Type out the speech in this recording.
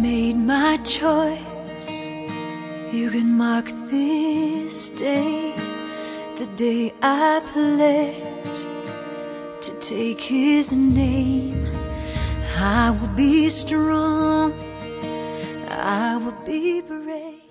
made my choice. You can mark this day, the day I pledge to take His name. I will be strong, I will be brave.